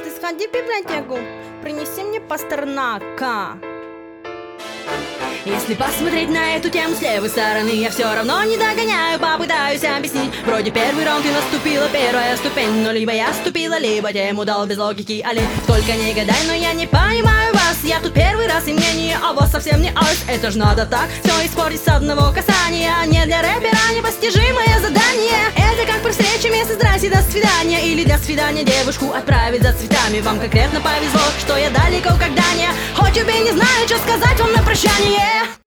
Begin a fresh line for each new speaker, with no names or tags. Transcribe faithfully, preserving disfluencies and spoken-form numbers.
ты сходи в библиотеку, принеси мне Пастернака.
Если посмотреть на эту тему с левой стороны, я все равно не догоняю, попытаюсь объяснить. Вроде первый раунд и наступила первая ступень, но либо я ступила, либо тему дал без логики. Али, только не гадай, но я не понимаю вас. Я тут первый раз, и мнение о вас совсем не ось. Это ж надо так все испортить с одного касания. Не для рэпера непостижимое задание. Это как при встрече вместо здрасте, до свидания. Или для свидания девушку отправить за цветами. Вам конкретно повезло, что я далеко когда не. Хоть убей, не знаю, что сказать вам на прощание.